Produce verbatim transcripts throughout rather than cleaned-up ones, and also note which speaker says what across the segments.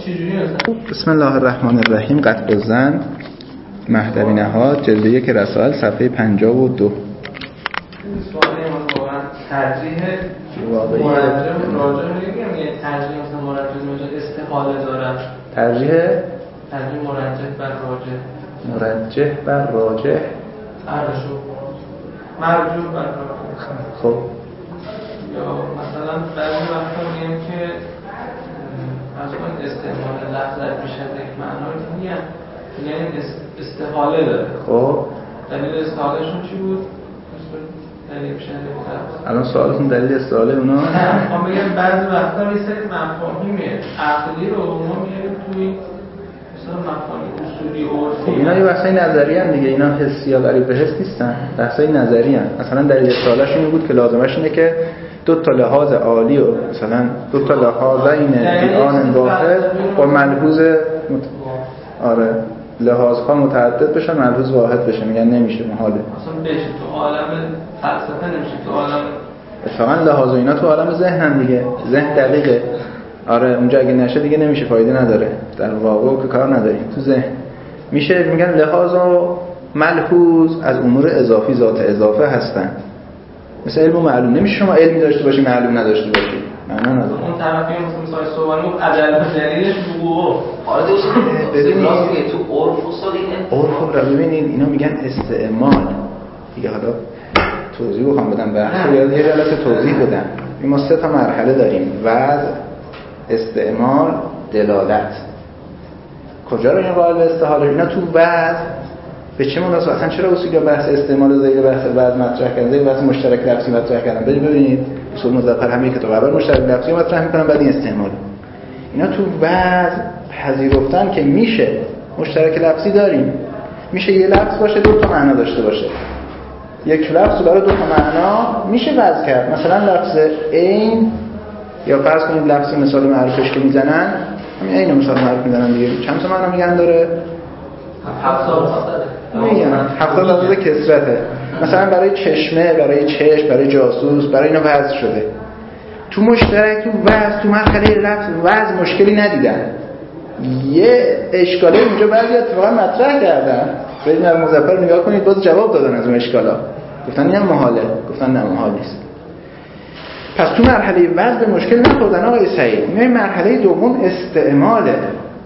Speaker 1: چجوری مثلا؟
Speaker 2: بسم الله الرحمن الرحیم. قطع الظن مهدوی نهاد جلد یک رسائل صفحه پنجاه و دو.
Speaker 1: سوال مثلا ترجیح مرجع راجع میگم یه ترجیح مثلا مرجع مجاز استحاله دارن.
Speaker 2: ترجیح
Speaker 1: ترجیح مرجح بر راجح.
Speaker 2: مرجح بر راجح.
Speaker 1: ارجو مرجوح بر راجح.
Speaker 2: خب
Speaker 1: یا مثلا بعضی وقتا میگیم که مثلا استعمال لفظ در بیش از یک معنا رو میگن یعنی استحاله داره.
Speaker 2: خب
Speaker 1: دلیل استحالهشون چی بود؟ دلیل بیش از یک لفظ.
Speaker 2: الان سوالتون دلیل استحاله اونا؟
Speaker 1: ما میگم بعضی وقتا یه سری مفاهیم عقلی رو ما میگیم توی مثلا مفاهیم اصولی عرفی.
Speaker 2: خب اینا یه بحثای نظری ان دیگه، اینا حسی یا غریب به حس نیستن، بحثای نظری ان. مثلا دلیل استحالهش این بود که لازمش اینه که دو تا لحاظ عالی و مثلا دو تا لحاظین بیان واحد با ملحوظ مت... آره لحاظها متعدد بشن ملحوظ واحد بشه، میگن نمیشه، محاله.
Speaker 1: اصلا بشه تو عالم فلسفه نمیشه، تو عالم
Speaker 2: اتفاقا لحاظ و اینا تو عالم ذهن دیگه، ذهن دقیقه. آره اونجا اگه نشه دیگه نمیشه، فایده نداره، در واقع که کار نداریم. تو ذهن میشه، میگن لحاظ و ملحوظ از امور اضافی ذات اضافه هستن. مثل علم و معلوم، نمیشه شما علمی داشته باشی معلوم نداشته باشی، معنا نداره.
Speaker 1: اون طرفی مثلا مثلا صحبت گفت عدل و دلیلش وقوع.
Speaker 3: آره ببینید تو عرف اصول این
Speaker 2: عرف رو ببینید، اینا میگن استعمال دیگه. حالا توضیح بخوام بدم بحث یا یه جلسه توضیح بدم. ما سه تا مرحله داریم: وضع، استعمال، دلالت. کجا رو این قائل به استحاله؟ اینا تو وضع به چه مناسبت اصلا چرا اصولا بحث استعمال زیر بحث بعد مطرح کردن، زیر بحث مشترک لفظی مطرح کردن؟ برید ببینید اصول مظفر همه که تو قبل مشترک لفظی مطرح میکنن، بعد این استعمال. اینا تو وضع پذیرفتن که میشه مشترک لفظی داریم، میشه یه لفظ باشه دو تا معنا داشته باشه، یک لفظ برای دو تا معنا میشه وضع کرد. مثلا لفظ عین، یا فرض کنید لفظ مثال معروفش که میزنن همین عین مثال معروف میزنن دیگه، چند تا معنا میگن داره؟ میگن هفتاد عدد کسرته. مثلا برای چشمه، برای چشم، برای جاسوس، برای اینا وضع شده. تو مشترک تو وضع تو مرحله لفظ وضع مشکلی ندیدن. یه اشکاله اونجا بعضی اتفاقا مطرح کردن، برید در مظفر نگاه کنید، باز جواب دادن از اون اشکالا، گفتن این محاله، گفتن نه محال نیست. پس تو مرحله وضع مشکل نخوردن آقای سعید. میای مرحله دوم استعماله،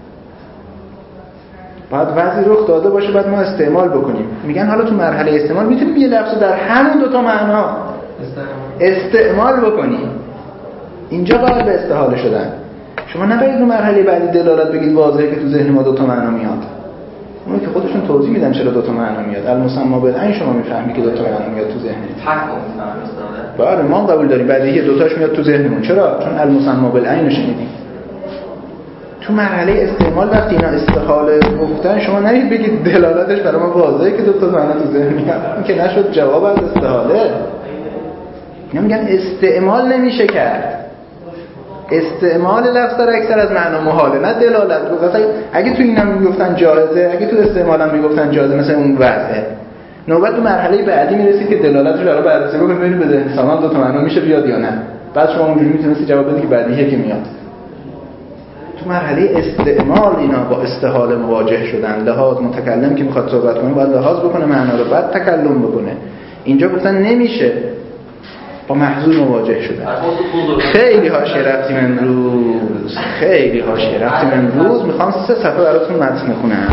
Speaker 2: باید وضعی رخ داده باشه بعد ما استعمال بکنیم. میگن حالا تو مرحله استعمال میتونیم یه لفظ در همون دو تا معنا استعمال بکنیم. اینجا قائل به استحاله شدن. شما نباید رو مرحله بعدی دلالت بگید واضحه که تو ذهن ما دو تا معنا میاد. اون که خودشون توضیح میدن چرا دو تا معنا میاد. المسمى بالعین شما میفهمی که دو تا معنا میاد تو ذهنت. بله ما قبول داریم بعدی که دو تاش میاد تو ذهنمون. چرا؟ چون المسمى بالعین رو شنیدیم. تو مرحله استعمال وقتی اینا استحاله گفتن شما نرید بگید دلالتش برای ما واضحه که دو تا معنا تو ذهن میاد. این که نشد جواب از استحاله. اینا میگن استعمال نمیشه کرد. استعمال لفظ در اکثر از معنا محاله، نه دلالت. مثلا اگه تو اینا میگفتن جایزه، اگه تو استعمال هم میگفتن جایزه، مثلا اون وضعه، نوبت تو مرحله بعدی میرسید که دلالتش رو بررسی بکنید ببینید به ذهن سامان دو تا معنا میشه بیاد یا نه. بعد شما اونجوری میتونید جواب بدید که بعدیه که میاد. تو مرحله استعمال اینا با استحاله مواجه شدن. لحاظ متکلم که میخواد صحبت کنه باید لحاظ بکنه معنا رو، بعد تکلم بکنه. اینجا گفتن نمیشه، با محظور مواجه شدن. خیلی حاشیه رفتیم امروز، خیلی حاشیه رفتیم امروز. میخوام سه صفحه براتون متن بخونم.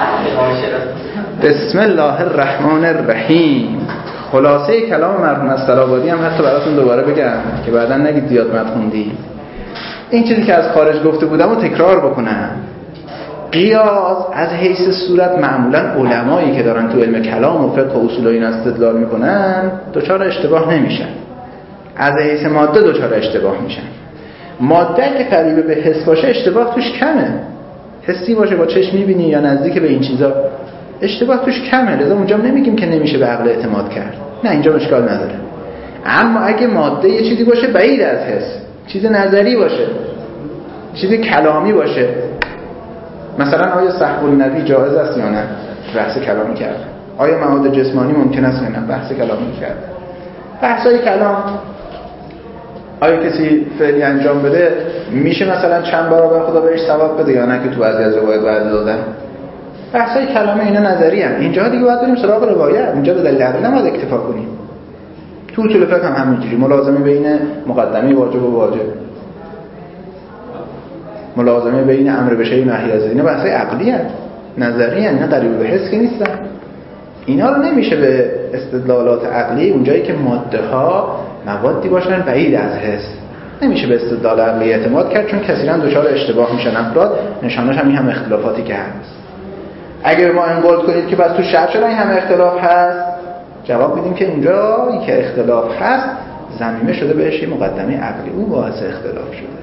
Speaker 2: بسم الله الرحمن الرحیم. خلاصه کلام مرحوم استرآبادی هم حتی براتون دوباره بگم که بعداً نگید زیاد متن خوندی. این چیزی که از خارج گفته بودم رو تکرار بکنم. قیاس از حیث صورت معمولا علمایی که دارن تو علم کلام و فقه و اصول این استدلال میکنن دچار اشتباه نمیشن. از حیث ماده دچار اشتباه میشن. ماده که قریب به حس باشه اشتباه توش کمه. حسی باشه با چشم میبینی یا نزدیک به این چیزا اشتباه توش کمه. لذا اونجا نمیگیم که نمیشه به عقل اعتماد کرد. نه اینجا اشکال نداره. اما اگه ماده یه چیزی باشه بعید از حس، چیز نظری باشه، چیز کلامی باشه، مثلا آیا سحب النبی جایز است یا نه، بحث کلامی کرد. آیا مواد جسمانی ممکن است یا نه، بحث کلامی کرد. بحثای کلام آیا کسی فعلی انجام بده میشه مثلا چند برابر خدا بهش ثواب بده یا نه که تو بعضی از روایات وعده دادن؟ بحثای کلامه اینا نظری هم. اینجا دیگه باید بریم سراغ روایت. اینجا به دلیل عقلی نباید اکتفا کنیم. تو اصول فقه هم همینجوری ملازمه بین مقدمه واجب و واجب، ملازمه بین امر به شیء نهی از اینا بحثای عقلی هست، نظری هست، اینا قریب به حس که نیستن. اینا رو نمیشه به استدلالات عقلی اونجایی که ماده ها موادی باشن بعید از حس نمیشه به استدلال عقلی اعتماد کرد، چون کثیرا دچار اشتباه میشن افراد. نشانش هم این هم اختلافاتی که هست. اگر ما انقل کنید که بس تو شرع چرا این همه اختلاف هست، جواب میدیم که اونجا این که اختلاف هست ضمیمه شده بهش مقدمه عقلی، اون باعث اختلاف شده.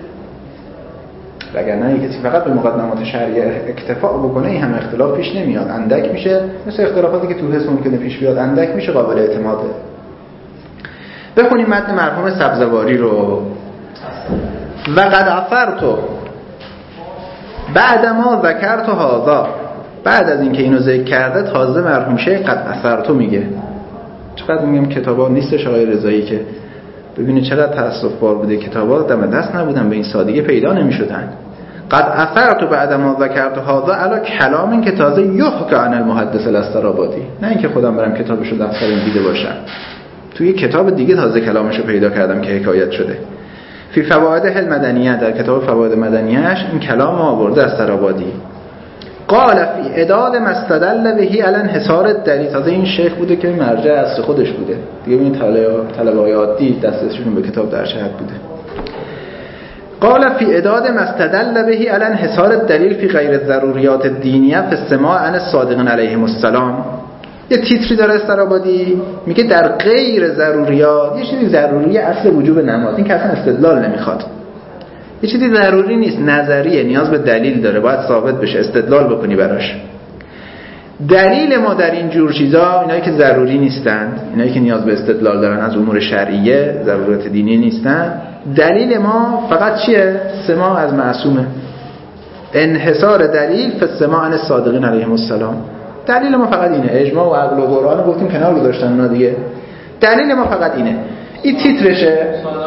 Speaker 2: وگرنه کسی فقط به مقدمات شرعی اکتفا بکنه این هم اختلاف پیش نمیاد، اندک میشه. مثل اختلافاتی که تو حس ممکنه پیش بیاد اندک میشه، قابل اعتماده. بخونیم متن مرحوم سبزواری رو. و قد عفرتو بعد ما ذکرت هذا، بعد از اینکه اینو ذکر کرده تازه مرحوم شیخ قد عفرتو میگه. چقدر میگم کتابا نیستش آقای رضایی که ببینید چقدر تأسف بار بوده، کتابا دم دست نبودن به این سادگی پیدا نمیشدن. قد عفرتو بعد ما ذکرت هذا علی کلام این که تازه یحکی عن المحدث الاسترابادی، نه اینکه خودم برم کتابشو دفترم دیده باشم، توی کتاب دیگه تازه کلامشو پیدا کردم که حکایت شده. فی فوائد المدنیه، در کتاب فوائد مدنیه‌اش این کلام آورده استرابادی. قال فی اعداد ما استدل بهی علی انحصار الدلیل، تازه این شیخ بوده که مرجع اصل خودش بوده دیگه، این طلبه عادی دسترسیشون به کتاب در شهر بوده. قال فی اعداد ما استدل بهی علی انحصار الدلیل فی غیر الضروریات الدینیه فی السماع عن الصادقین علیهم السلام. یه تیتری داره استرابادی میگه در غیر ضروریات، یه چیزی ضروری اصل وجوب نماز، این که اصلا استدلال نمیخواد، یه چیزی ضروری نیست، نظریه، نیاز به دلیل داره، باید ثابت بشه، استدلال بکنی براش. دلیل ما در این جور چیزا، اینایی که ضروری نیستند، اینایی که نیاز به استدلال دارن از امور شرعیه، ضرورت دینی نیستن، دلیل ما فقط چیه؟ سماع از معصومه. انحصار دلیل فی السماع عن الصادقین علیهم السلام. دلیل ما فقط اینه. اجماع و عقل و قرآن گفتیم کنار گذاشتن اونا دیگه. دلیل ما فقط اینه. این تیترشه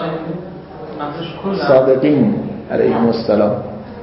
Speaker 2: صادقین علیهم السلام.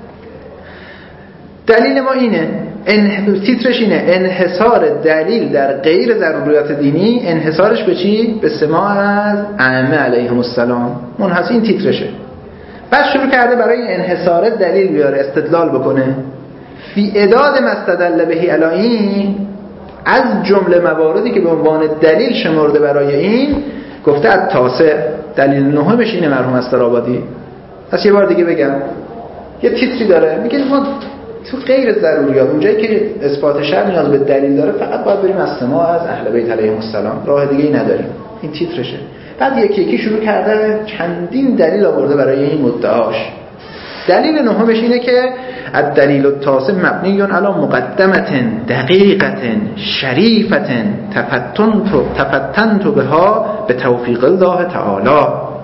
Speaker 2: دلیل ما اینه، ان تیترش اینه انحصار دلیل در غیر ضروریات دینی، انحصارش به چی؟ به سماع از ائمه علیهم السلام. منحصر این تیترشه. بعد شروع کرده برای انحصار دلیل بیاره، استدلال بکنه. فی اعداد ما استدل بهی علی این، از جمله مواردی که به عنوان دلیل شمرده برای این گفته التاسع، دلیل نهمش اینه مرحوم استرابادی. پس یه بار دیگه بگم، یه تیتری داره میگه ما تو غیر ضروریات، اونجایی که اثبات شرع نیاز به دلیل داره، فقط باید بریم از سماع از اهل بیت علیهم السلام، راه دیگه ای نداریم. این تیترشه. بعد یکی یکی شروع کرده چندین دلیل آورده برای این مدعاش. دلیل نهمش اینه که الدلیل التاسع مبنی علی مقدمه دقیقه شریفه تفتنت بها به توفیق الله تعالی.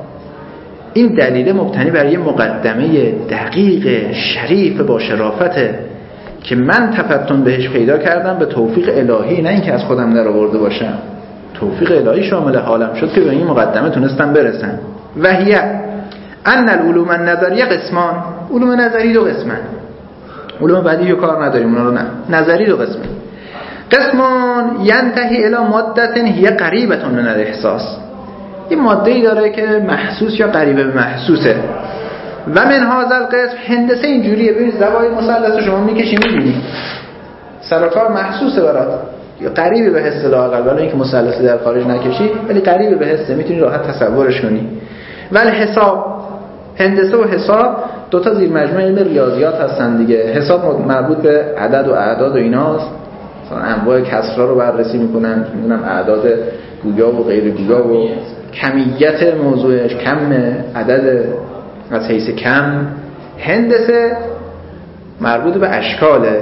Speaker 2: این دلیل مبتنی بر یه مقدمه دقیق شریف با شرافته که من تفتن بهش پیدا کردم به توفیق الهی، نه اینکه از خودم در آورده باشم. توفیق الهی شامل حالم شد که به این مقدمه تونستم برسم. وحیه ان العلوم النظریه قسمان، علوم نظری دو قسمن، علوم بعدی رو کار نداریم اونا رو، نه، نظری دو قسمن. قسمان ینتهی الی مادة هی قریبة من الاحساس، این ماده‌ای داره که محسوس یا قریب به محسوسه. و من هذا القسم هندسه اینجوریه، ببینید زوایای مثلث شما میکشی میبینی سر و کار محسوسه برات، یا قریب به حس لااقل، ولی اینکه مثلثی در خارج نکشی ولی قریب به حسه، میتونی راحت تصورش کنی. ولی حساب، هندسه و حساب دو تا زیر مجموعه علم ریاضیات هستن دیگه. حساب مربوط به عدد و اعداد و ایناست، مثلا انواع کسرا رو بررسی میکنن، میدونم اعداد گویا و غیر گویا و کمیت موضوعش، کم عدد از حیث کم. هندسه مربوط به اشکاله.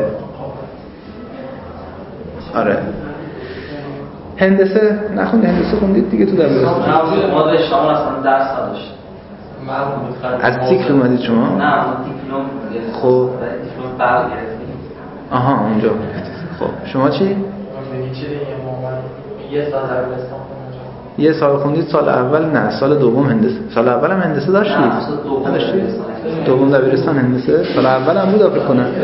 Speaker 2: آره هندسه نخوندی؟ هندسه خوندید دیگه تو دبیرستان؟
Speaker 3: ما داشتم اصلا درس داشت.
Speaker 2: از دیکل اومدید شما؟
Speaker 3: نه ما دیپلم گرفتیم.
Speaker 2: خب
Speaker 3: دیپلم بعد گرفتیم.
Speaker 2: آها اونجا. خب شما چی؟
Speaker 1: من هیچی دیگه، ما یه سال دبیرستان خوندم.
Speaker 2: یه سال خوندید سال اول نه سال دوم هندسه. سال اول هم هندسه داشتید؟
Speaker 3: نه
Speaker 2: داشتید؟ دوم دبیرستان هندسه؟ سال اول هم بود فکر کنم.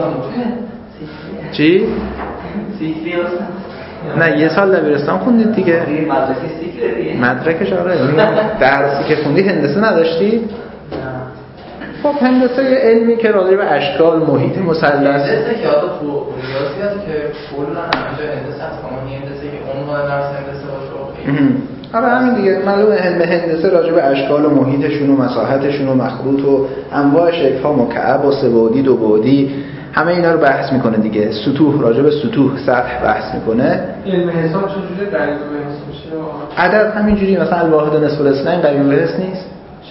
Speaker 2: چی؟
Speaker 3: سیکلی
Speaker 2: نه یه سال دبیرستان خوندید دیگه.
Speaker 3: مدرک سیکلی دیگه.
Speaker 2: مدرکش آره. درسی که خوندید هندسه نداشتید؟ خب هندسه یه علمی که راجع به اشکال، محیط مثلث.
Speaker 4: هندسه که حالا تو ریاضی هست که کلا همه هندسه هست، اما هندسه که عنوان درس هندسه باشه.
Speaker 2: آره همین دیگه. معلومه علم هندسه راجع به اشکال و محیطشون و مساحتشون و مخروط و انواع شکل‌ها، مکعب و سه‌بعدی، دو بعدی، همه اینا رو بحث میکنه دیگه. سطوح، راجع به سطوح، سطح بحث میکنه.
Speaker 1: علم حساب چجوری قریب به حس میشه؟
Speaker 2: عدد همینجوری مثلا الواحد و نصف الاثنین قریب به حس نیست.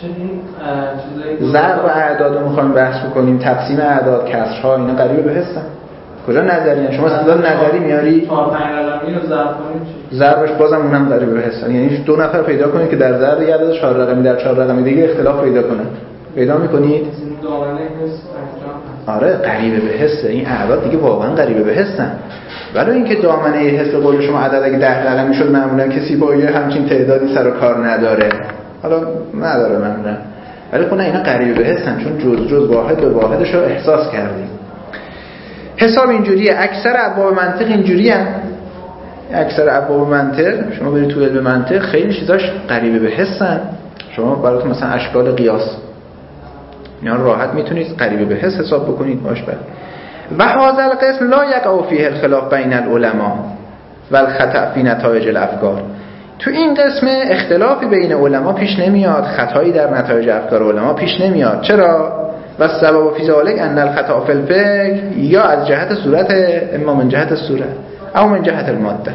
Speaker 2: ضرب و اعداد رو میخوایم بحث بکنیم، تقسیم اعداد، کسرها، اینا قریب به حسن. کجا نظریه؟ شما استدلال نظری میاری؟
Speaker 1: چهار پنج رقمی رو ضرب کنیم چی؟
Speaker 2: ضربش بازم اونم قریب به حسن. یعنی دو نفر پیدا کنید که در ضرب یه عدد چهار رقمی در چهار رقمی دیگه اختلاف پیدا کنه. پیدا میکنید؟
Speaker 1: دامنه حس
Speaker 2: آره قریب به حسه. این اعداد دیگه واقعا قریب به حسن. ولی اینکه دامنه حس به قول شما عدد اگه ده رقمی شد معمولا کسی با یه همچین تعدادی سر و کار نداره. حالا نداره معمولا. ولی خب نه اینا قریب به حسن، چون جز جز واحد به واحدش رو احساس کردیم. حساب اینجوریه. اکثر ابواب منطق اینجوریه. اکثر ابواب منطق شما برید تو علم منطق خیلی چیزاش قریب به حسن. شما براتون مثلا اشکال قیاس اینا راحت میتونید قریب به حس حساب بکنید باش. بر و هذا القسم لا یقع فیه الخلاف بین العلماء و الخطأ فی نتایج الافکار. تو این قسم اختلافی بین علما پیش نمیاد، خطایی در نتایج افکار علما پیش نمیاد. چرا؟ و سبب فی ذلک ان الخطا فی الفکر یا از جهت صورت، اما من جهت صورت او من جهت الماده.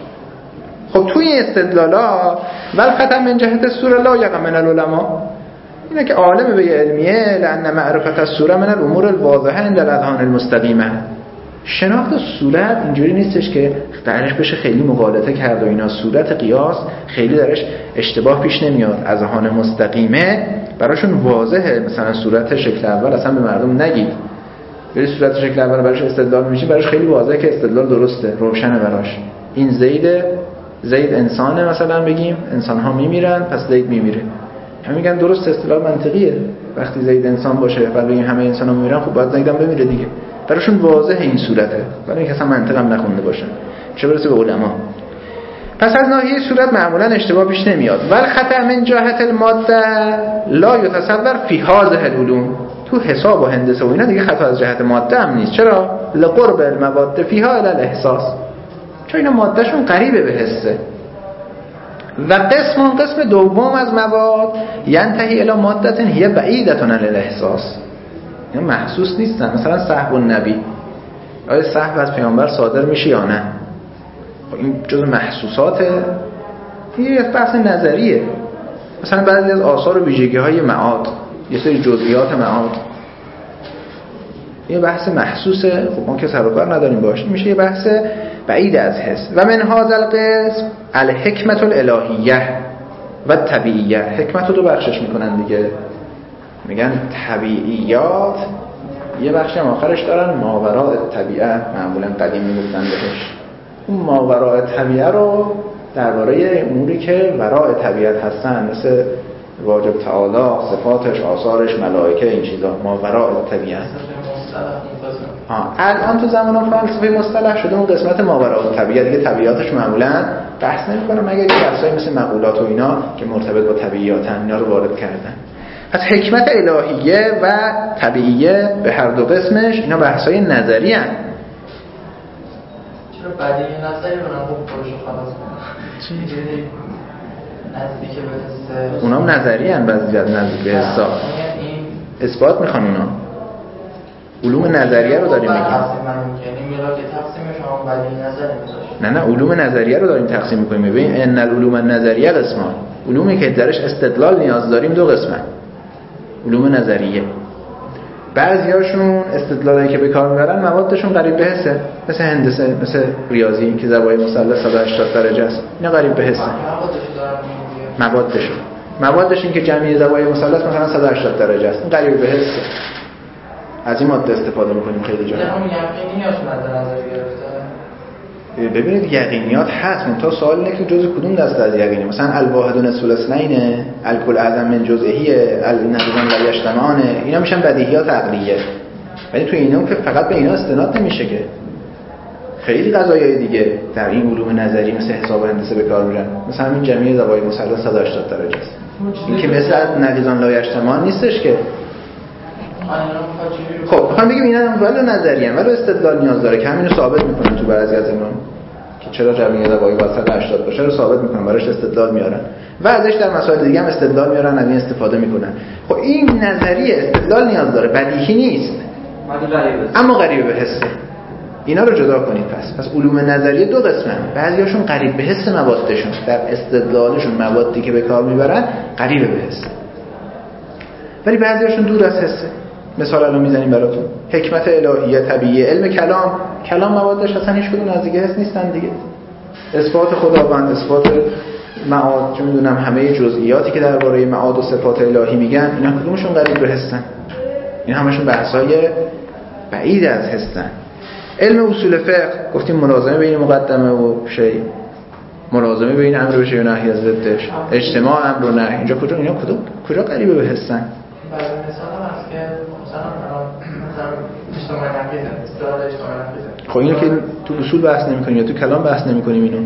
Speaker 2: خب توی استدلالا و الخطا من جهت الصوره لا یقع من العلماء، اینه که عالم به علمیه لان معرفت الصوره من الامور الواضحه عند الاذهان المستقیمه. شناخت صورت اینجوری نیستش که درش بشه خیلی مغالطه کرد و اینا. صورت قیاس خیلی درش اشتباه پیش نمیاد. اذهان مستقیمه براشون واضحه. مثلا صورت شکل اول اصلا به مردم نگید، ولی صورت شکل اول براش استدلال میشه، براش خیلی واضحه که استدلال درسته، روشنه براش. این زید زید انسانه مثلا بگیم، انسان ها میمیرن پس زید میمیره، همین میگن درست، استدلال منطقیه. وقتی زید انسان باشه بعد بگیم همه انسان ها میمیرن، خب باید زید هم بمیره دیگه. براشون واضحه این صورته، ولی اینکه اصلا منطق هم نخونده باشن، چه برسه به علما. پس از ناحیه صورت معمولا اشتباه پیش نمیاد. ول خطا من جهت الماده لا یتصور فی هذه العلوم. تو حساب و هندسه و اینا دیگه خطا از جهت ماده هم نیست. چرا؟ لقرب المواد فیها الی الاحساس، چون اینا مادهشون قریبه به حسه. و قسم قسم دوم از مواد ینتهی الی مادة هی بعیدة عن الاحساس، اینا محسوس نیستن. مثلا صحب النبی، آیا صحب از پیامبر صادر میشه یا نه؟ این جزء محسوساته، این بحث نظریه. مثلا بعضی از آثار و ویژگی‌های معاد، یه سری جزئیات معاد، یه بحث محسوسه، خب ما که سر و کار نداریم باشه، میشه یه بحث بعید از حس. و من هذا القسم الحکمت الالهیه و طبیعیه. حکمت رو دو بخشش میکنن دیگه، میگن طبیعیات، یه بخش هم آخرش دارن ماوراء طبیعه، معمولا قدیم میگفتن بهش. اون ماوراء طبیعه رو درباره اموری که وراء طبیعت هستن، مثل واجب تعالی، صفاتش، آثارش، ملائکه، این چیزا ماوراء طبیعه. آه. الان تو زمان فلسفه مصطلح شده اون قسمت ماوراء طبیعه دیگه، طبیعتش معمولا بحث نمی‌کنه مگر یه بحثایی مثل مقولات و اینا که مرتبط با طبیعیاتن، اینا رو وارد کردن. پس حکمت الهیه و طبیعیه به هر دو قسمش اینا بحثای نظری هستن.
Speaker 4: چرا بدیهی نظری رو خوب پروژه خلاص کنه؟ چی؟ نزدیک به حس.
Speaker 2: اونام نظری ان، بعضی از نزدیک به حس. اثبات میخوان اونا. علوم نظریه رو داریم میگیم.
Speaker 4: یعنی میلا که تقسیم شما بدیهی نظری میذاشید.
Speaker 2: نه نه علوم نظریه رو داریم تقسیم میکنیم. ببین ان العلوم النظریه قسمان. علومی که درش استدلال نیاز داریم دو قسمن. علوم نظریه بعضیاشون استدلالی که به کار میبرن موادشون قریب به حسه، مثل هندسه، مثل ریاضی که زوایای مثلث صد و هشتاد درجه است، اینا قریب به حسه. موادشون موادش این که جمعی زوایای مثلث مثلا صد و هشتاد درجه است، این قریب به حسه. از این ماده استفاده میکنیم خیلی جا.
Speaker 4: همون یقینی هست مد نظر گرفته.
Speaker 2: ببینید یقینیات هست، منتها سوال اینه که جزء کدوم دسته از یقینی؟ مثلا الواحد نصف الاثنین، الکل اعظم من جزئیه، النقیضان لا یجتمعان، اینا میشن بدیهیات عقلیه. ولی تو اینا که فقط به اینا استناد نمیشه که خیلی قضایای دیگه در این علوم نظری مثل حساب و هندسه به کار میرن. مثلا همین جمعی زوایای مثلث صد و هشتاد درجه است. این که مثل نقیضان لا یجتمعان نیستش که. خب میخوام بگم اینا هم ولی نظریه ولی استدلال نیاز داره که همینو ثابت میکنن تو بعضی از اینا که چرا جمعی زوایای باید صد و هشتاد باشه رو ثابت میکنن، براش استدلال میارن و ازش در مسائل دیگه هم استدلال میارن، از این استفاده میکنن. خب این نظریه استدلال نیاز داره، بدیهی نیست اما قریب به حسه. اینا رو جدا کنید. پس پس علوم نظریه دو قسمن، بعضیاشون قریب به حس موادشون، در استدلالشون موادی که به کار میبرن قریب به حس، ولی بعضیاشون دور از حسه. مثال الان میزنیم براتون، حکمت الهیه، طبیعیه، علم کلام، کلام موادش اصلا هیچ کدوم نزدیک حس نیستن دیگه. اثبات خداوند، اثبات معاد، چه میدونم همه جزئیاتی که درباره معاد و صفات الهی میگن، اینا کدومشون قریب به حسن؟ این همشون بحث‌های بعید از حسن. علم اصول فقه گفتیم ملازمه بین مقدمه و شیء، ملازمه بین امر و شیء و نهی از ضدش، اجتماع امر و نهی. اینجا کجا اینا کدوم کجا قریب به حسن؟
Speaker 4: بعضی مثلا هست که مثلا مثلا اجتماع نقیضه، استدلال اجتماع نقیضه.
Speaker 2: خب اینو که تو اصول بحث نمی‌کنیم یا تو کلام بحث نمی‌کنیم. اینو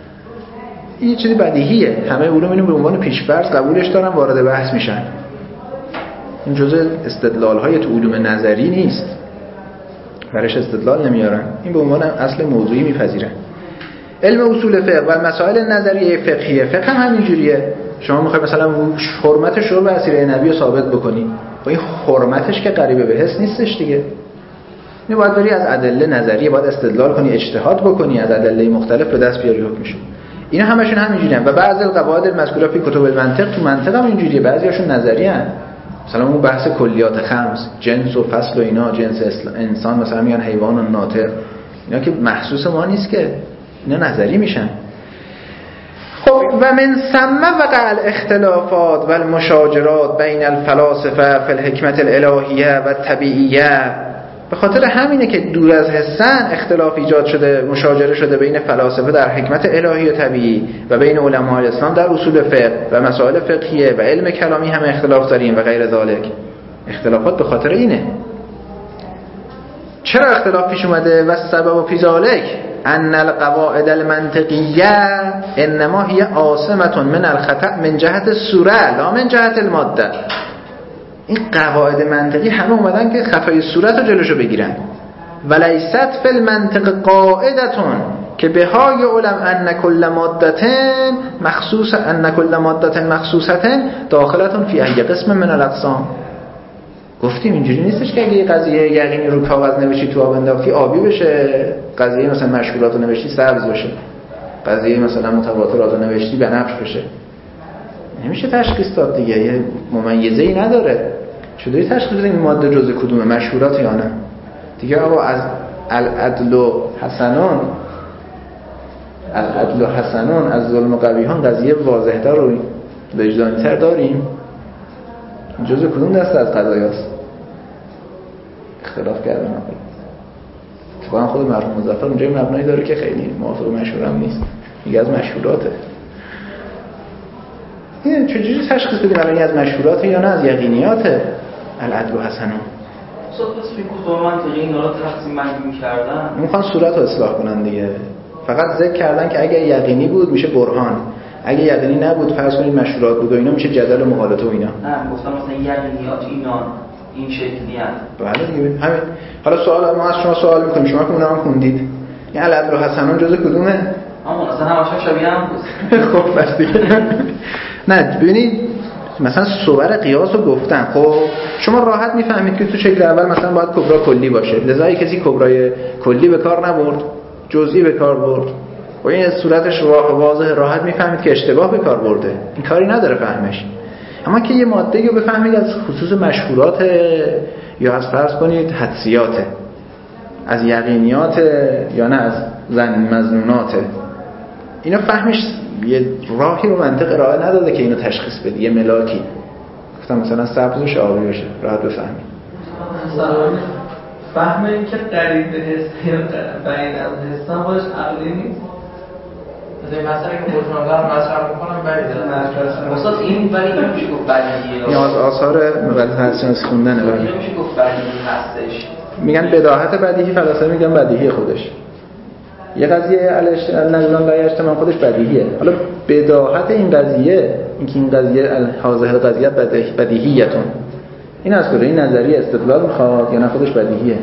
Speaker 2: این چیزی بدیهیه، همه علوم اینو به عنوان پیش‌فرض قبولش دارن، وارد بحث میشن. این جزء استدلال‌های تو علوم نظری نیست، برش استدلال نمیارن، این به عنوان اصل موضوعی میپذیرن. علم اصول فقه و مسائل نظریه فقهیه، فقه هم همینجوریه. شما میخواید مثلا حرمت شرب عصیر نبی رو ثابت بکنی، با این حرمتش که قریب به حس نیستش دیگه. این باید بری از ادله نظریه باید استدلال کنی، اجتهاد بکنی، از ادله مختلف به دست بیاری حکمشو. اینا همشون همینجوریه و بعضی القواعد المذکوره فی کتب المنطق، تو منطق هم اینجوریه، بعضیاشون نظریه ان. مثلا اون بحث کلیات خمس، جنس و فصل و اینا، جنس انسان مثلا میگن حیوان و ناطق، اینا که محسوس ما نیست که، اینا نظری میشن. خب و من ثم وقع الاختلافات و المشاجرات بین الفلاسفه فی الحکمت الالهیه و الطبیعیه. به خاطر همینه که دور از حسن اختلاف ایجاد شده، مشاجره شده بین فلاسفه در حکمت الهی و طبیعی و بین علمای اسلام در اصول فقه و مسائل فقهیه و علم کلامی هم اختلاف داریم و غیر ذالک. اختلافات به خاطر اینه. چرا اختلاف پیش اومده؟ و سبب فی ذالک ان القواعد المنطقیه انما هي عاصمه من الخطأ من جهت الصوره لا من جهت الماده. این قواعد منطقی همه اومدن که خفای صورت رو جلوشو بگیرن. ولیست فی المنطق قاعدتون که بهای علم ان کل مادتن مخصوص ان کل مادتن مخصوصتن داخلتون فی ای قسم من الاقسام. گفتیم اینجوری نیستش که اگه یه قضیه یقینی رو کاغذ نوشتی تو آب انداختی آبی بشه، قضیه مثلا مشکورات رو نوشتی سبز بشه، قضیه مثلا متواترات رو نوشتی بنفش بشه. نمیشه تشخیص داد دیگه، یه ممیزه‌ای نداره. چطوری تشخیص بدیم این ماده جزء کدومه، مشهورات یا نه؟ دیگه آقا از العدل و حسنون العدل و حسنون از ظلم و قبیحان قضیه واضح‌تر و وجدانی‌تر داریم. جزء کدوم دسته از قضایاست؟ اختلاف کردن آقا. اتفاقا خود مرحوم مظفر اونجا مبنایی داره که خیلی موافق مشهور هم نیست، میگه از مشهوراته. این چجوری تشخیص بدیم الان از مشهوراته یا نه از یقینیاته؟ العدل و حسنون
Speaker 3: اصلا پس فی کتب منطقی اینا رو تقسیم بندی می‌کردن،
Speaker 2: میخوان صورت رو اصلاح کنن دیگه. فقط ذکر کردن که اگه یقینی بود میشه برهان، اگه یقینی نبود فرض کنید مشهورات بود و اینا میشه جدل و مقالطه و اینا.
Speaker 3: نه گفتم مثلا یقینیات اینا این شکلی هست.
Speaker 2: بله دیگه همین. حالا سوال ما از شما سوال می‌کنیم، شما که اونها هم خوندید، این العدل و حسنون جزء کدومه؟
Speaker 3: اما اصلا همش شبیه هم بود.
Speaker 2: خب پس دیگه نه ببینید مثلا صور قیاس رو گفتن. خب شما راحت میفهمید که تو شکل اول مثلا باید کبرا کلی باشه، لذا کسی کبرای کلی به کار نبرد، جزئی به کار برد. و این صورتش واضح راحت میفهمید که اشتباه به کار برده، این کاری نداره فهمش. اما که یه ماده رو بفهمید از خصوص مشهورات یا از فرض کنید حدسیات، از یقینیات یا نه از زن مظنونات، اینا فهمش یه راهی رو منطق ارائه نداده که اینو تشخیص بده. یه ملاکی گفتم مثلا سبز و آبی بشه راحت بفهمید.
Speaker 1: فهم این که قریب به حس یا بعید از حسان باش عقلی نیست.
Speaker 4: مثلا مثلا که خودتون هم مطرح میکنم بعید
Speaker 3: استاد این ولی نمیشه گفت بدیهیه.
Speaker 2: این از آثار مقالات هستش خوندنه. ولی
Speaker 3: نمیشه گفت بدیهی هستش.
Speaker 2: میگن بداهت بدیهی، فلاسفه میگن بدیهی خودش. یه قضیه النجلان لایشت من خودش بدیهیه. حالا بداهت این قضیه، اینکه این قضیه حاضر قضیه بدیهیتون، این از کجا این نظریه استدلال میخواد یا نه خودش بدیهیه؟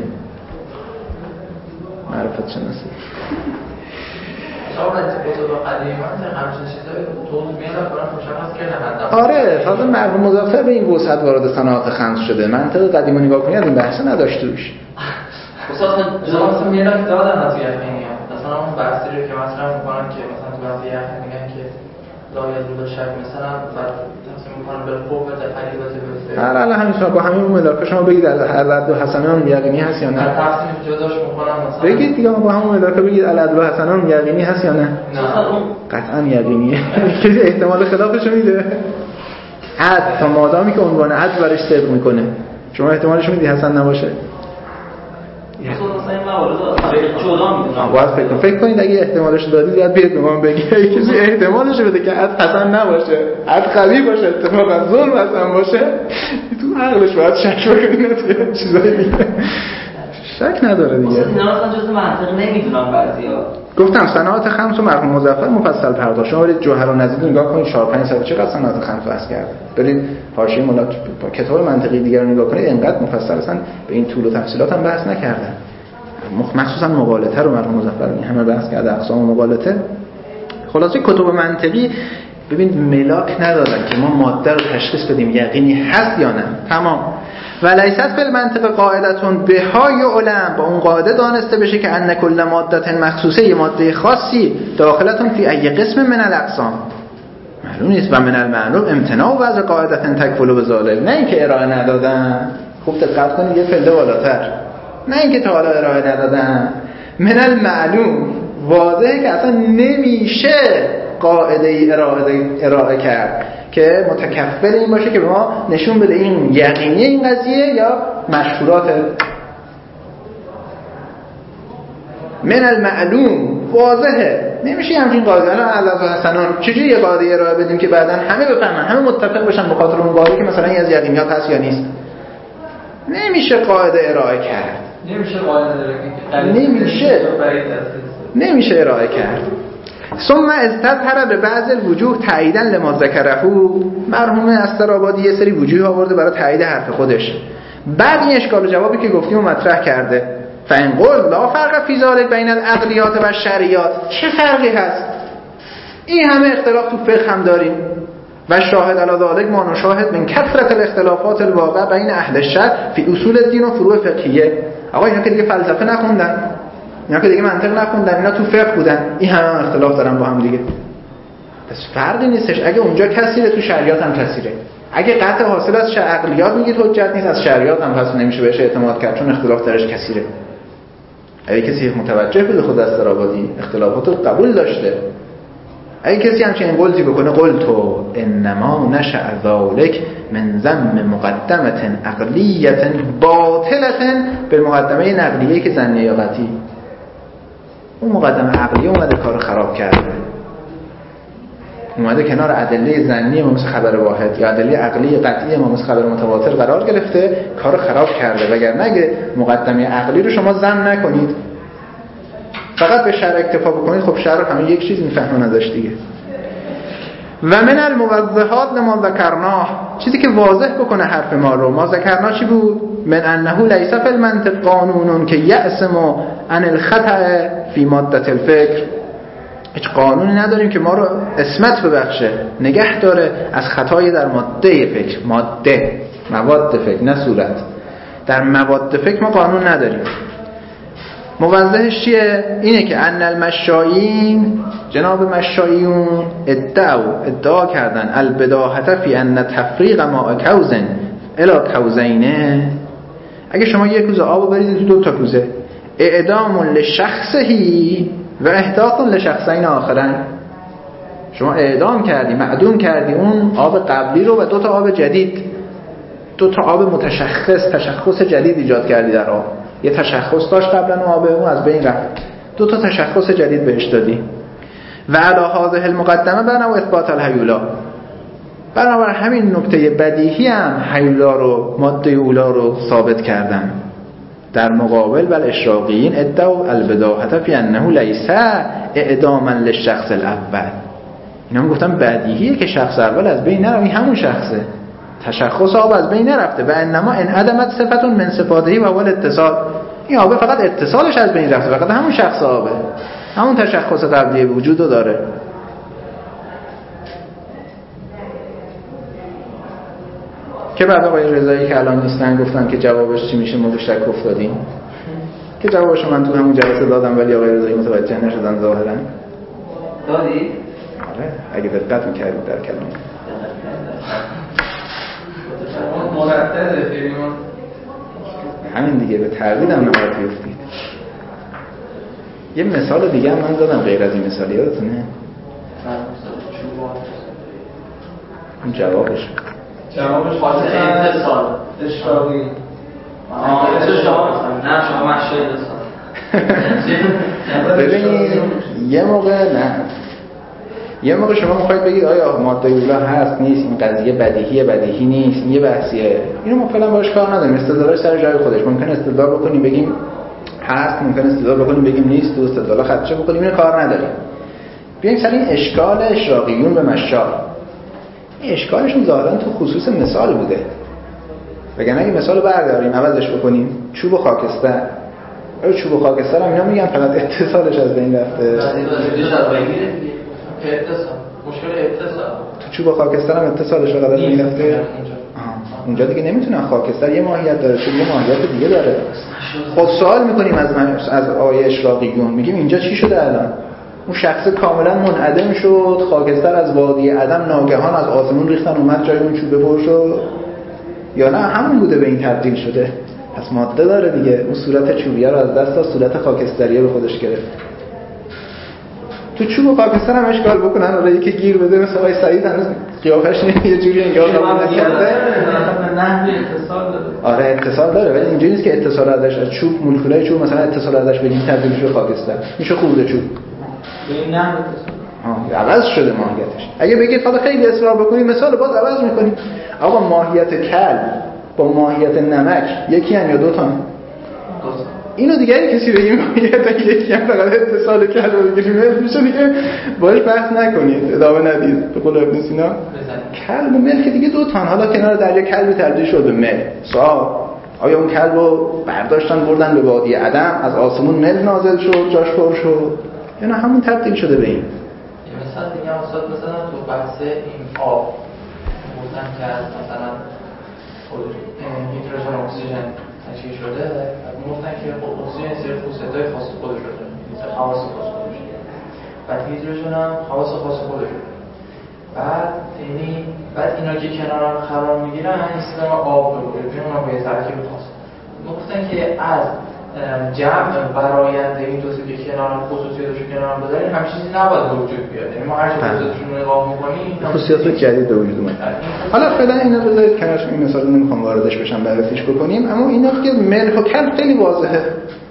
Speaker 2: معرفت شناسی.
Speaker 4: شما از کتب قدیمی مثلا همچین چیزایی توضیح میدن برام مشخص کردن.
Speaker 2: آره، تازه مرحوم مظفر به این وسعت وارد صنعت خمس شده. منطق قدیمی نگاه کنید این بحث نداشت توش.
Speaker 3: استاد
Speaker 4: مثلا میگن دادن از یقینی مثلا اون بحثی رو که مطرح میکنن که مثلا تو بحث یقین میگن که لا یزول شک مثلا بعد تقسیم میکنن به قوه قریبه به
Speaker 2: هر الان همین شما با همین ملاک شما بگید العدل و حسنان یقینی هست یا نه؟
Speaker 4: تقسیم جداش میکنن مثلا
Speaker 2: بگید دیگه با همون ملاک بگید العدل و حسنان یقینی هست یا نه؟
Speaker 3: نه
Speaker 2: قطعا یقینیه. کسی احتمال خلافش رو میده؟ حد تا مادامی که عنوان حد برش صدق میکنه شما احتمالش میدی حسن نباشه؟
Speaker 3: مثلا این موارد جدا میدونم.
Speaker 2: باید فکر کنید. فکر کنید اگه احتمالش دادید باید بیاد به ما بگید. کسی احتمالش بده که حد حسن نباشه، حد قوی باشه، اتفاقا ظلم حسن باشه، تو عقلش باید شک بکنید تو چیزای دیگه. شک نداره دیگه.
Speaker 3: اینا اصلا جزء منطق نمیدونم بعضیا.
Speaker 2: گفتم صنعت خمس و مرحوم مظفر مفصل پرداخت. شما برید جوهر و نظیر نگاه کنید چهار پنج صفحه چقدر صنعت خمس بحث کرده. برید حاشیه ملاک کتاب منطقی دیگر رو نگاه کنید اینقدر مفصل اصلا به این طول و تفصیلات هم بحث نکردن. مخصوصا مغالطه رو مرحوم مظفر این همه بحث کرده، اقسام مغالطه. خلاصه کتب منطقی ببین ملاک ندادن که ما ماده رو تشخیص بدیم یقینی هست یا نه. تمام. و لیست فی المنطق قاعدتون به های علم با اون قاعده دانسته بشه که ان کل مادت مخصوصه یه ماده خاصی داخلتون فی ای قسم من الاقسام معلوم نیست و من المعلوم امتناع و وضع قاعدتن تکفلو به ظالم. نه اینکه ارائه ندادن، خوب دقت کنید یه پله بالاتر، نه اینکه تا حالا ارائه ندادن، من المعلوم واضحه که اصلا نمیشه قاعده ای ارائه, ارائه کرد که متکفل این باشه که به ما نشون بده این یقینی این قضیه یا مشهورات. من المعلوم واضحه نمیشه همچین قاعده. الان عدد و حسنان چجوری یه قاعده ارائه بدیم که بعدن همه بفهمن، همه متفق بشن به خاطر اون قاعده که مثلا این از یقینیات هست یا نیست؟ نمیشه قاعده ارائه کرد.
Speaker 1: نمیشه قاعده ارائه کرد.
Speaker 2: نمیشه نمیشه ارائه کرد. ثم استظهر به بعض الوجوه تاییدا لما ذکره. مرحوم استرآبادی یه سری وجوه آورده برای تایید حرف خودش. بعد این اشکال و جوابی که گفتیم و مطرح کرده. فإن قل لا فرق فی ذلک بین العقلیات و الشرعیات. چه فرقی هست؟ این همه اختلاف تو فقه هم داریم. و شاهد علی ذلک ما نشاهد من کثرت الاختلافات الواقع بین اهل الشرع فی اصول الدین و فروع فقهیه. آقا اینا که دیگه فلسفه نخوندن، اینا که دیگه منطق نخوندن، اینا تو فقه بودن، این همه اختلاف دارن با هم دیگه. پس فرقی نیستش. اگه اونجا کثیره تو شریعت هم کثیره. اگه قطع حاصل از عقلیات میگید حجت نیست، از شریعت هم پس نمیشه بهش اعتماد کرد چون اختلاف درش کثیره. اگه کسی متوجه بده خود استرآبادی اختلافات رو قبول داشته، اگه کسی همچین قولتی بکنه قول تو انما نشأ ذلک من ذم مقدمه عقلیه باطله به مقدمه نقلیه که ظنیه یا قطعی، اون مقدمه عقلیه اومده کارو خراب کرده، اومده کنار ادله ظنی ما مثل خبر واحد یا ادله عقلی قطعی ما مثل خبر متواتر قرار گرفته، کارو خراب کرده. وگرنه اگه مقدمه عقلی رو شما ظن نکنید فقط به شرع اکتفا بکنید، خب شرع همین یک چیز میفهمه نداشت دیگه. و من الموضحات لما ذکرناه، چیزی که واضح بکنه حرف ما رو. ما ذکرنا چی بود؟ من انه لیس فی المنطق قانون که یعصم عن الخطأ فی ماده الفکر. هیچ قانونی نداریم که ما رو اسمت ببخشه، نگه داره از خطای در ماده فکر. ماده مواد فکر نه صورت. در مواد فکر ما قانون نداریم. موضحش چیه؟ اینه که ان المشایین، جناب مشایون ادعا ادعا کردن البداهه فی ان تفریق ماء کوز الی کوزینه. اگه شما یک کوزه آب بریزید تو دو تا کوزه، اعدام لشخصهی و احداث لشخصین آخرین، شما اعدام کردی، معدوم کردی اون آب قبلی رو و دو تا آب جدید، دو تا آب متشخص، تشخص جدید ایجاد کردی در آب. یه تشخص داشت قبلا آبه، اون از بین رفت، دو تا تشخص جدید بهش دادی. و علی هذه المقدمه بنا و اثبات الهیولا، بنابر همین نکته بدیهی هم هیولا رو، ماده اولا رو ثابت کردن. در مقابل بل اشراقیین ادعوا البداهه فی انه لیس اعداما للشخص الاول. اینا هم گفتن بدیهیه که شخص اول از بین نره، این همون شخصه، تشخص آب از بین نرفته. و انما انعدمت صفت من صفاته و هو الاتصال، این آب فقط اتصالش از بین رفته، فقط همون شخص آبه، همون تشخص قبلی وجود رو داره. که بعد آقای رضایی که الان نیستن گفتن که جوابش چی میشه، ما به شک افتادیم که جوابش من تو همون جلسه دادم ولی آقای رضایی متوجه نشدن ظاهرا.
Speaker 3: دادی؟
Speaker 2: آره اگه دقت می‌کردید در کلام
Speaker 1: مرتبه فیلم
Speaker 2: همین دیگه، به تردید هم نباید بیفتید. یه مثال دیگه هم من دادم غیر از این مثال، یادتونه؟ اون جوابش
Speaker 1: جوابش
Speaker 3: خاطر اتصال
Speaker 1: اشراقی.
Speaker 3: آه اتصال نه شما مشهد اتصال.
Speaker 2: ببینید یه موقع نه یه موقع شما میخواید بگید آیا ماده اولا هست نیست، این قضیه بدیهیه بدیهی نیست، این یه بحثیه، اینو ما فعلا باش کار نداریم، استدلالش سر جای خودش. ممکن استدلال بکنیم بگیم هست، ممکن استدلال بکنیم بگیم نیست، تو استدلال خدشه بکنیم، اینو کار نداریم. بیایم سر این اشکال اشراقیون به مشال. این اشکالشون ظاهرا تو خصوص مثال بوده، وگرنه اگه مثالو برداریم عوضش بکنیم چوب و خاکستر، آره چوب و خاکستر هم اینا میگن فقط اتصالش از بین رفته.
Speaker 4: اتصال مشکل اتصال
Speaker 2: تو چوب خاکستر هم اتصالش فقط از بین رفته. اونجا دیگه نمیتونن، خاکستر یه ماهیت داره، چوب یه ماهیت دیگه داره. خود سوال میکنیم از من از آیه اشراقیون، میگیم اینجا چی شده الان؟ اون شخص کاملا منعدم شد، خاکستر از وادی عدم ناگهان از آسمون ریختن اومد جای اون چوب پر شد، یا نه همون بوده به این تبدیل شده؟ پس ماده داره دیگه. اون صورت چوبیه رو از دست داد، صورت خاکستریه به خودش گرفت. تو چوب و خاکستر هم اشکال بکنن، آره یکی گیر بده مثل آقای سعید هنوز قیافش یه جوری انگار قبول نکرده.
Speaker 1: نحوی اتصال داره.
Speaker 2: آره اتصال داره، ولی اینجوری نیست که اتصال ازش از چوب مولکولای چوب مثلا اتصال ازش بگیم تبدیل بشه خاکستر، میشه خورده چوب.
Speaker 1: به این نحو اتصال.
Speaker 2: آه عوض شده ماهیتش. اگه بگید حالا خیلی اصرار بکنید مثال باز عوض می‌کنید. آقا ماهیت کلب با ماهیت نمک یکی هم یا دو تا؟ اینو دیگه اگه کسی بگیم ماهیت یکی هم فقط اتصال کلب رو بگیریم میشه دیگه باهاش بحث نکنید، ادامه ندید. به قول ابن سینا کلب و ملک دیگه دو تا، حالا کنار دریا کلبی تبدیل شد به مل. سوال آیا اون کلب رو برداشتن بردن به وادی عدم، از آسمون مل نازل شد جاش پر شد، یا نه همون تبدیل شده به این؟
Speaker 4: مثلا دیگه استاد مثلا تو بحث این آب گفتن که مثلا هیدروژن اکسیژن تشکیل شده، گفتن که اکسیژن سری خصوصیت‌های خاص خودش رو داره، مثل خواص خاص خودش داره، بعد هیدروژن هم خواص خاص خودش رو داره. بعد یعنی بعد اینا که کنار هم قرار میگیرن این سیستم آب رو بگیرن، اونا با یه ترکیب خاص گفتن که از جمع براینده این دو تا که کنار هم خصوصیتشو کنار هم بذاریم همین چیزی نباید به وجود بیاد. یعنی ما هر چه خصوصیتشون رو نگاه می‌کنیم
Speaker 2: خصوصیات جدید به وجود اومد. حالا فعلا اینا بذارید کنارش، این مثال رو نمیخوام واردش بشم بررسیش بکنیم، اما اینا که ملح و کلب خیلی واضحه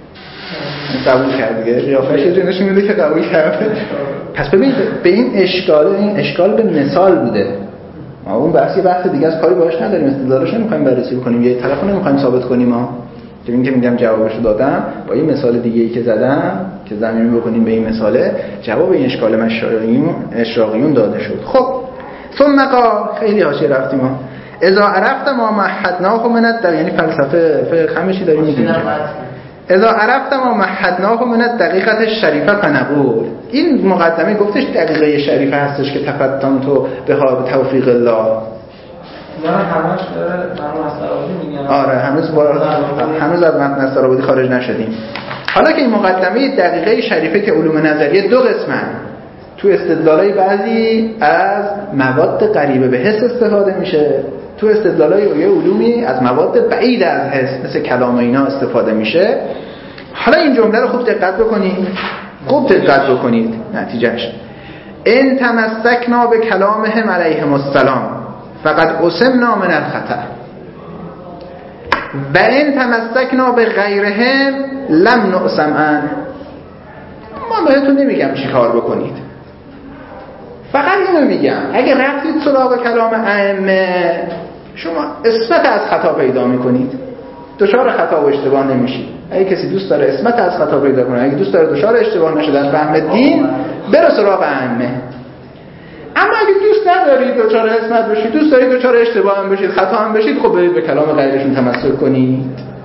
Speaker 2: قبول کرد دیگه، قیافش یه جوری نشون میده که قبول کرده. پس ببینید به این اشکال، این اشکال به مثال بوده، ما اون بحثی بحث دیگه از کاری باهاش نداریم، استدلالش نمیخوایم بررسی بکنیم، یه طرفو نمیخوایم ثابت کنیم. ما که این که میگم جوابشو دادم با این مثال دیگه ای که زدم که زمینی بکنیم به این مثاله، جواب این اشکال مشایعیون اشراقیون داده شد. خب ثم قال، خیلی حاشیه رفتیم ما، اذا عرفت ما محدناه من الدقیق، یعنی فلسفه فقه همه چی داریم میگیم، اذا عرفت ما محدناه من الدقیقه الشریفه فنقول، این مقدمه گفتش دقیقه شریفه هستش که تفتن تو به توفیق الله.
Speaker 1: من همش داره من نصرآبادی میگم.
Speaker 2: آره هنوز وارد هنوز از متن نصرآبادی خارج نشدیم. حالا که این مقدمه دقیقه شریفه که علوم نظریه دو قسمن، تو استدلالای بعضی از مواد قریبه به حس استفاده میشه، تو استدلالای علومی از مواد بعید از حس مثل کلام و اینا استفاده میشه. حالا این جمله رو خوب دقت بکنید، خوب دقت بکنید نتیجهش، ان تمسکنا به کلامهم علیهم السلام فقد اسمنا من الخطأ. و این تمسکنا به غیرهم لم نعصم عنه. ما بهتون نمیگم چی کار بکنید، فقط اینو میگم اگه رفتید سراغ کلام ائمه شما عصمت از خطا پیدا میکنید، دچار خطا و اشتباه نمیشید. اگه کسی دوست داره عصمت از خطا پیدا کنه، اگه دوست داره دچار اشتباه نشه در فهم دین، بره سراغ ائمه. اما اگه دوست ندارید دچار عصمت بشید، دوست دارید دچار اشتباه هم بشید، خطا هم بشید، خب برید به کلام غیرشون تمسک کنید.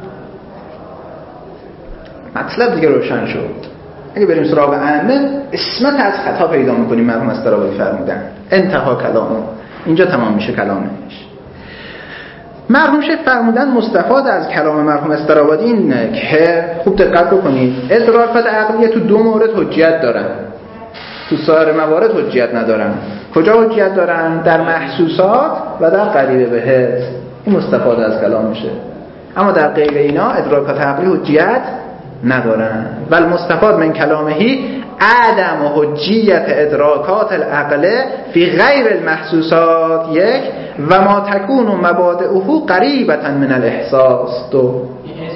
Speaker 2: مطلب دیگه روشن شد. اگه بریم سراغ ائمه عصمت از خطا پیدا میکنیم. مرحوم استرابادی فرمودن انتها کلامه، اینجا تمام میشه کلامش. مرحوم شیخ فرمودن مستفاد از کلام مرحوم استرابادی اینه که خوب دقت بکنید ادراکات عقلیه تو دو مورد حجیت دارن، تو سایر موارد حجیت ندارن. کجا حجیت دارن؟ در محسوسات و در قریبه به حس. این مستفاد از کلام میشه. اما در غیر اینا ادراکات عقلی حجیت ندارن. ولی مستفاد من کلامهی عدم حجیت ادراکات العقل فی غیر المحسوسات یک و ما تکون و مبادئه قریبتا من الاحساس دو.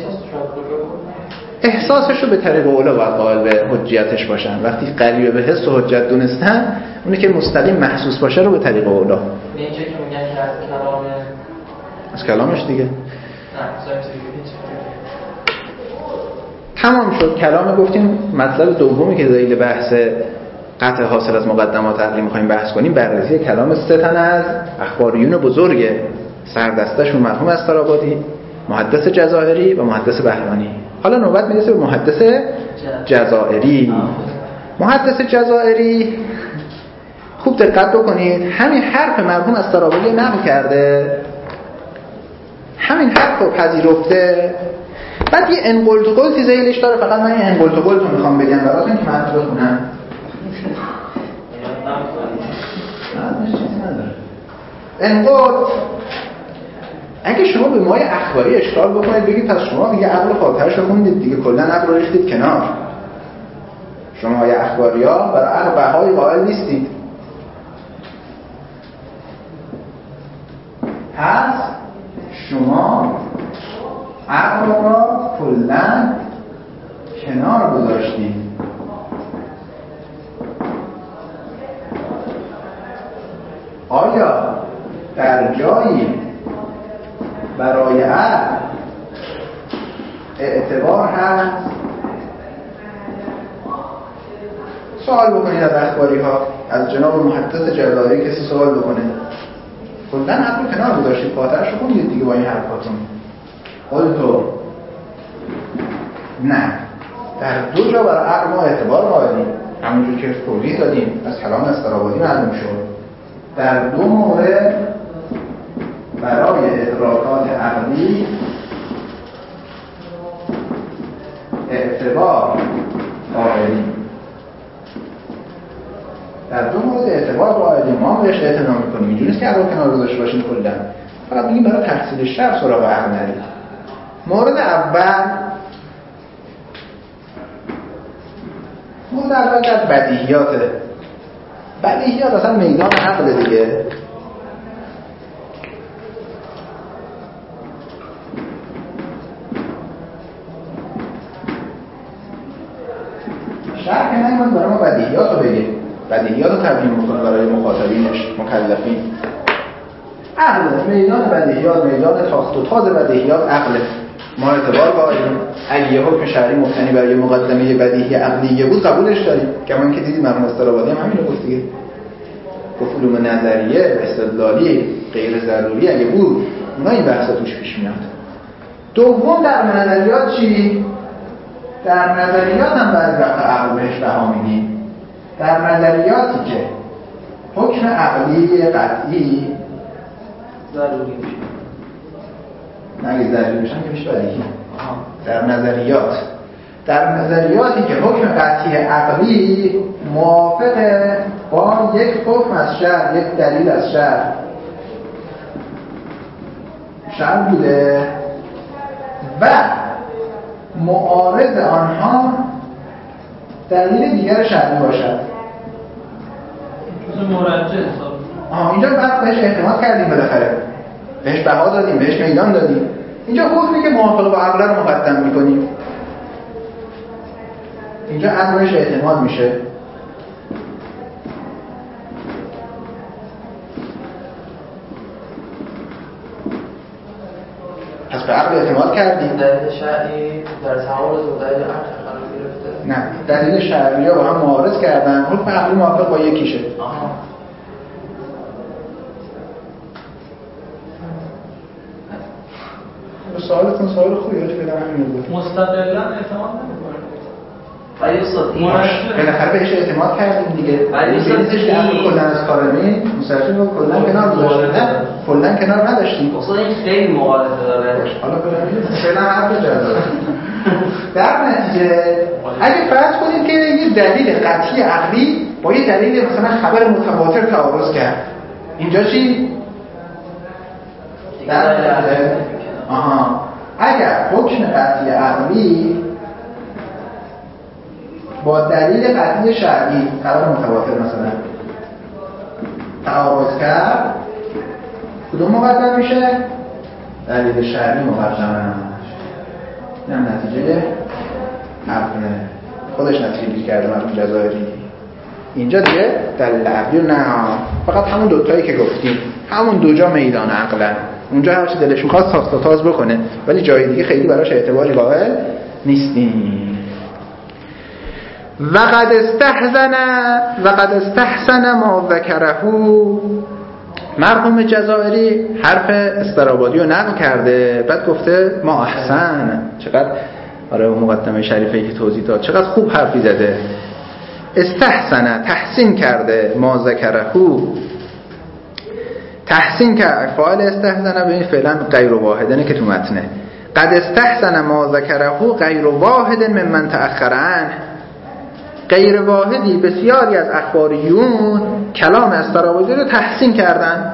Speaker 2: احساسش رو به طریق اولا باید قائل به حجیتش باشن. وقتی قریب به حس و حجت دونستن، اونی که مستقیم محسوس باشه رو به طریق اولا.
Speaker 4: اینجا که میگن که از کلام
Speaker 2: از کلامش دیگه
Speaker 4: نه
Speaker 2: تمام شد. کلام گفتیم مطلب دومی که دلیل بحث قطع حاصل از مقدمات عقلی میخوایم بحث کنیم بررسی کلام سه تن از اخباریون بزرگ سردستشون مرحوم استرابادی، محدث جزائری و محدث بهرانی. حالا نوبت میرسه به محدث جزائری. محدث جزائری خوب دقت بکنید، همین حرف مرحوم استرابادی نقل کرده، همین حرف رو پذیرفته. بعد یه انقلت و قلتی ذیلش داره، فقط من یه انقلت و قلت رو میخوام بگم براتون که من رو بخونم. انقلت اگه شما به مایه اخباری اشکال بکنید بگید پس شما دیگه عقل خاطرش رو خوندید دیگه، کلا عقل رو ریختید کنار، شما مایه اخباری ها برای عقل بهای قائل نیستید. پس شما عقل را کلا کنار گذاشتید. آیا در جایی برای عقل اعتبار هست؟ سوال بکنید از اخباری ها، از جناب محدث جزائری کسی سوال بکنه، کلا عقل کنار گذاشتید، خاطرش رو خوندید دیگه با این حرفاتون. قول تو نه، در دو جا برای عقل ما اعتبار قائلیم، همونجور که توضیح دادیم از کلام استرابادی معلوم شد. در دو مورد برای ادراکات عقلی اعتبار قائلیم. در دو مورد اعتبار قائلیم، ما بهش اعتنا میکنیم. اینجوری نیست که عقل کنار گذاشته باشیم کلا، فقط میگیم برای تحصیل شرع سراغ عقل نرید. مورد اول مورد اول در بدیهیاته. بدیهیات اصلا میدان عقل دیگه. شرح که نمیمون برای ما بدیهیات رو بگیم، بدیهیات رو تبیین میکنه برای مخاطبینش، مکلفین. عقل میدان بدیهیات، میدان تاخت و تاز بدیهیات عقله. ما اعتبار قائلیم. اگه یه حکم شرعی مبتنی بر یه مقدمه بدیهی عقلیه بود قبولش داریم. کمان که دیدید مرحوم استرابادی هم همین رو گفت دیگه. گفت علوم نظریه، استدلالی، غیر ضروری اگه بود اونا این بحثا توش پیش میاد. دوم در نظریات چی؟ در نظریات هم بعضی وقت عقل بهش بها میدیم. در نظریاتی که حکم عقلی قطعی
Speaker 4: ضروری میشه،
Speaker 2: نه اگه ضروری بشن که میشه بدیهی. در نظریات در نظریاتی که حکم قطعی عقلی موافقه با یک حکم از شرع، یک دلیل از شرع شرع بوده و معارض آنها دلیل دیگر شرعی باشد.
Speaker 1: چیز مرجع حساب.
Speaker 2: آها اینجا بعد بهش اعتماد کردیم، بالاخره بهش بها دادیم، بهش میدان دادیم. اینجا حکمی که موافق با عقل رو مقدم میکنیم. اینجا عقلش اعتماد میشه. پس به عقل اعتماد کردیم.
Speaker 4: دلیل شرعی در تعارض با دلیل عقل قرار گرفته.
Speaker 2: نه، دلیل شرعی با هم معارض کردن، حکم عقلی موافق با یکیشه.
Speaker 4: آها.
Speaker 2: سوالتون سوال خوبیه، هیچ بدم همین بود.
Speaker 1: مستقلاً اعتماد نمی‌کنه.
Speaker 3: ولی استاد این
Speaker 2: بالاخره بهش اعتماد کردیم دیگه.
Speaker 3: ولی استاد
Speaker 2: این کلا از کارمی مستقیم رو کلا کنار گذاشتیم. نه، کلا کنار نداشتیم.
Speaker 3: استاد این خیلی مخالفه داره.
Speaker 2: حالا ببینید فعلا حرف جذاب. در نتیجه اگه فرض کنیم که یه دلیل قطعی عقلی با یه دلیل مثلا خبر متواتر تعارض کرد، اینجا چی؟ در نتیجه آها اگر حکم قطعی عقلی با دلیل قطعی شرعی خبر متواتر مثلا تعارض کرد، کدوم مقدم میشه؟ دلیل شرعی مقدمه. این هم نتیجه عقله، خودش نتیجه گیر کرده مرحوم جزائری. اینجا دیگه دلیل عقلی نه، فقط همون دوتایی که گفتیم، همون دو جا میدان عقلن. اونجا هر چی دلش می‌خواد ساخت و ساز بکنه، ولی جای دیگه خیلی براش اعتباری قائل نیستیم. وقد استحسن وقد استحسن ما ذکره. مرحوم جزائری حرف استرابادی رو نقل کرده، بعد گفته ما احسن. چقدر آره اون مقدمه شریفه‌ای که توضیح داد چقدر خوب حرفی زده. استحسن تحسین کرده، ما ذکره تحسین کرد. فاعل استحسن ببین فعلا غیر واحدنه که تو متنه. قد استحسن ما ذکره غیر واحد ممن تأخر عنه. غیر واحدی بسیاری از اخباریون کلام استرابادی رو تحسین کردن.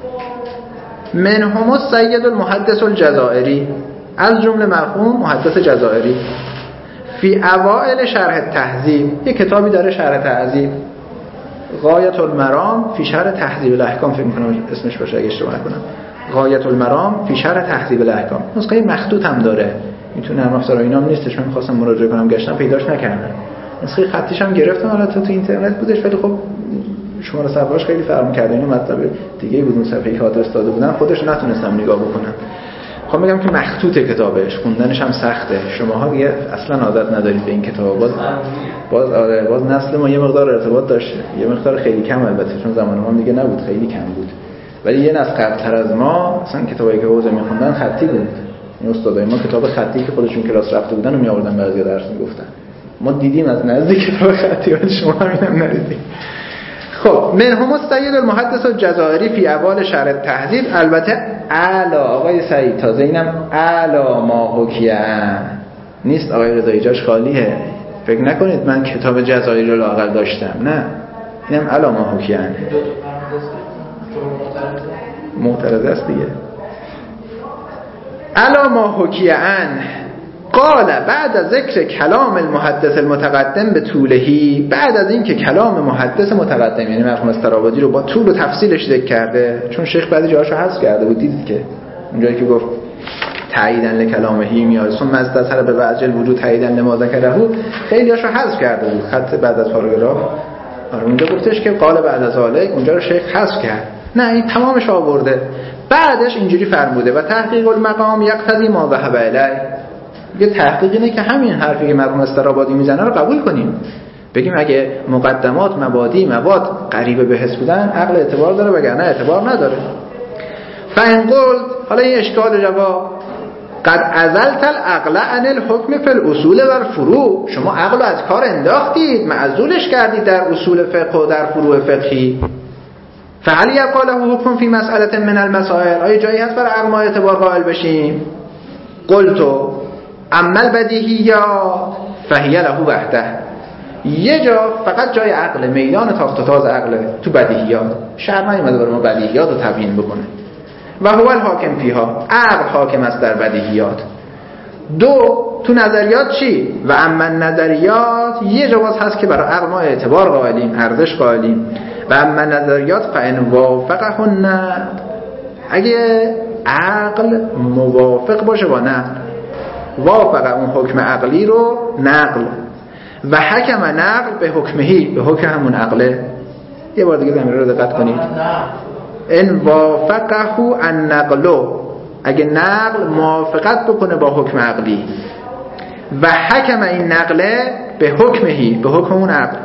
Speaker 2: منهم السید المحدث الجزائری، از جمله مرحوم محدث جزائری. فی اوائل شرح التهذیب، یه کتابی داره شرح تهذیب، غایت المرام فی شرح تهذیب الاحکام، فکر می‌کنم اسمش باشه اگه اشتباه نکنم. غایت المرام فی شرح تهذیب الاحکام. نسخه مخطوط هم داره، میتونه نرم افزار اینام نیستش، من می‌خواستم مراجعه کنم گشتم پیداش نکردم. نسخه خطیش هم گرفتم، حالا تو تو اینترنت بودش، ولی خب شماره صفحه‌اش خیلی فرق می‌کرد. اینو مطلب دیگه بود، اون صفحه‌ای که آدرس داده بودن خودش نتونستم نگاه بکنم. خب میگم که مخطوط کتابش، خوندنش هم سخته. شماها دیگه اصلا عادت ندارید به این کتاب. باز باز آره باز نسل ما یه مقدار ارتباط داشته، یه مقدار خیلی کم البته، چون زمان ما دیگه نبود، خیلی کم بود. ولی یه نسل قبل‌تر از ما اصلا کتابایی که حوزه می‌خوندن خطی بود. این استادای ما کتاب خطی که خودشون کلاس رفته بودن رو می‌آوردن بعضیا درس می‌گفتن. ما دیدیم از نزدیک کتاب خطی، ولی شما همینم ندیدید. خب منهم السید المحدث الجزائری فی اوائل شرح التهذیب. البته اعلی آقای سعید، تازه اینم اعلی ما حکیه نیست آقای رضایی، جاش خالیه. فکر نکنید من کتاب جزائری رو لااقل داشتم، نه، اینم اعلی ما حکیه معترضه است دیگه. اعلی ما حکیه قال بعد از ذکر کلام المحدث المتقدم به طولهی، بعد از این که کلام محدث متقدم یعنی مرحوم استرابادی رو با طول و تفصیلش ذکر کرده، چون شیخ بعضی جاهاشو حذف کرده بود، دیدید که اونجایی که گفت تاییدن لکلامهی میاد ثم استظهر به وجه الوجود تاییدن لما ذکره، خیلی هاشو حذف کرده بود خط بعد از پاراگراف. آره اونجا گفتش که قال بعد از ذالک، اونجا رو شیخ حذف کرد، نه این تمامش آورده. بعدش اینجوری فرموده و تحقیق المقام یقتضی ما ذهب الیه. یه تحقیق اینه که همین حرفی که مرحوم استرابادی میزنه رو قبول کنیم، بگیم اگه مقدمات مبادی مواد قریبه به حس بودن عقل اعتبار داره، وگرنه اعتبار نداره. فان قلت، حالا این اشکال جواب، قد ازلت العقل عن الحکم فی الاصول و الفروع، شما عقل رو از کار انداختید، معزولش کردید در اصول فقه و در فروع فقهی. فهل یبقی له حکم فی مسئله من المسائل، آیا جایی هست برای عقل ما اعتبار قائل بشیم؟ قلتو اما البدیهیات فهی له وحده، یه جا فقط جای عقل، میدان تاخت و تاز عقل تو بدیهیات، شرع نیومده برای ما بدیهیات رو تبیین بکنه. و هو الحاکم فیها، عقل حاکم است در بدیهیات. دو تو نظریات چی؟ و اما نظریات، یه جا باز هست که برای عقل ما اعتبار قائلیم، ارزش قائلیم. و اما نظریات فان وافقهن، اگه عقل موافق باشه با نقل. وافق اون حکم عقلی رو نقل و حکم نقل به حکمهی، به حکم همون عقله. یه بار دیگه ضمیر رو دقت کنید. ان وافقه النقل، اگه نقل موافقت بکنه با حکم عقلی و حکم این نقله به حکمهی، به حکم اون عقل.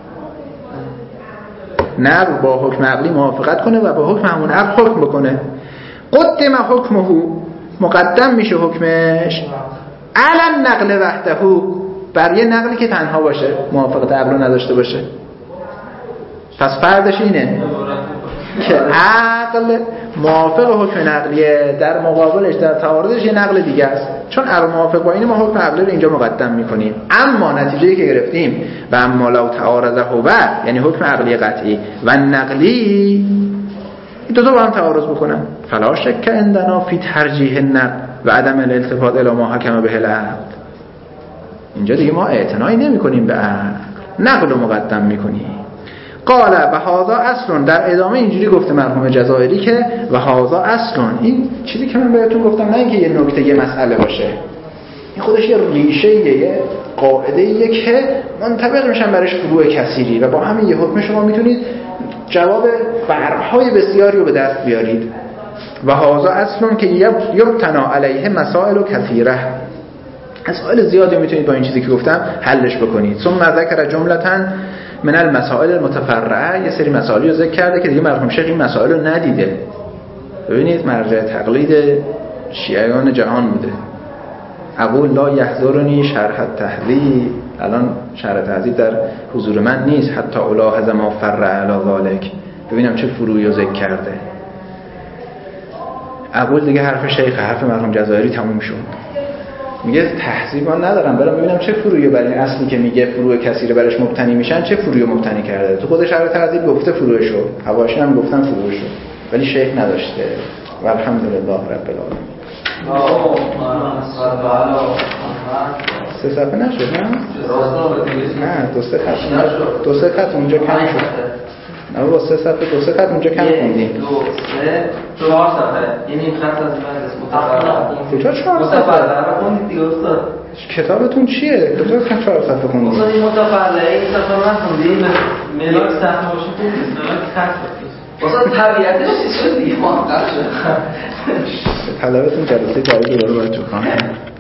Speaker 2: نقل با حکم عقلی موافقت کنه و با حکم همون عقل حکم بکنه. قدم حکمه، مقدم میشه حکمش علی نقل وحده، بر یه نقلی که تنها باشه، موافقت عقل نداشته باشه. پس فردش اینه که عقل موافق حکم نقلیه، در مقابلش در تعارضش یه نقل دیگه است. چون عقل موافق با اینه، ما حکم عقلی رو اینجا مقدم میکنیم. اما نتیجه‌ای که گرفتیم و اما لو تعارضه هو، یعنی حکم عقلی قطعی و نقلی، دو تا با هم تعارض بکنن، فلا شک عندنا فی ترجیح النقل و عدم الالتفات الی ما حکم به العقل. اینجا دیگه ما اعتنایی نمی‌کنیم به عقل، نقل رو مقدم می‌کنیم. قال و هذا اصل، در ادامه اینجوری گفته مرحوم جزائری که و هذا اصل، این چیزی که من بهتون گفتم نه اینکه یه نکته یه مسئله باشه، این خودش یه ریشه، یه قاعده‌ایه که منطبق میشن برش فروع کثیری و با همین یه حکم شما میتونید جواب فرع‌های بسیاری رو به دست بیارید. و هذا اصل که یبتنا علیه مسائل کثیره، مسائل زیادی میتونید با این چیزی که گفتم حلش بکنید. ثم ذکر جملةً من المسائل المتفرعه، یه سری مسائلی رو ذکر کرده که دیگه مرحوم شیخ این مسائل رو ندیده. ببینید مرجع تقلید شیعیان جهان بوده. اقول لا یحضرنی شرح التهذیب، الان شرح تهذیب در حضور من نیست، حتی الاحظ ما فرع علی ذلک، ببینم چه فروعی رو ذکر کرده. اقول دیگه حرف شیخ، حرف مرحوم جزائری تموم شد. میگه تحذیب من ندارم، برام ببینم چه فروعی برای اصلی که میگه فروع کثیره برش مبتنی میشن، چه فروعی مبتنی کرده. تو خود شرح تهذیب گفته فروعشو، حواشی هم گفتن فروعشو، ولی شیخ نداشته. و الحمدلله رب العالمین. سه صفحه نشد نه؟ نه دو سه خط نشد، دو سه خط اونجا کم شد. نه با سه صفحه دو سه خط اونجا کم خوندیم.
Speaker 1: دو سه چهار صفحه، یعنی خط از بعد
Speaker 2: کجا چهار
Speaker 1: صفحه خوندید دیگه استاد؟
Speaker 2: کتابتون چیه؟ کجا کم چهار صفحه خوندید؟
Speaker 1: استاد این متفرعه این صفحه من خوندیم، ملاک صفحه باشه خوندید، ملاک خط
Speaker 3: استاد طبیعتش چیز شد دیگه، ما هم قرار شد.
Speaker 2: طلبتون جلسه جایی دوباره باید چون